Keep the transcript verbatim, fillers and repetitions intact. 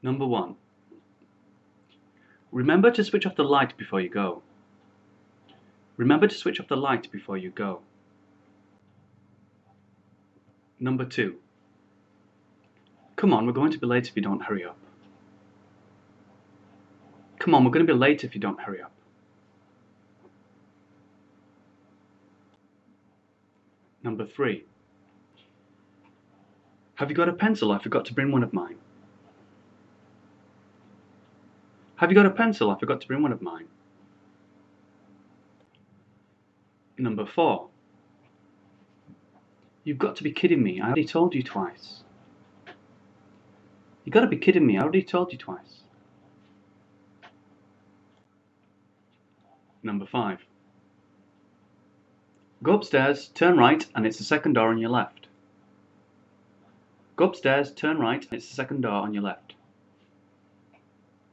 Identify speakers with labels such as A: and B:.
A: Number one. Remember to switch off the light before you go. Remember to switch off the light before you go. Number two. Come on, we're going to be late if you don't hurry up. Come on, we're going to be late if you don't hurry up. Number three. Have you got a pencil? I forgot to bring one of mine. Have you got a pencil? I forgot to bring one of mine. Number four. You've got to be kidding me. I already told you twice. You've got to be kidding me. I already told you twice. Number five. Go upstairs, turn right, and it's the second door on your left. Go upstairs, turn right, and it's the second door on your left.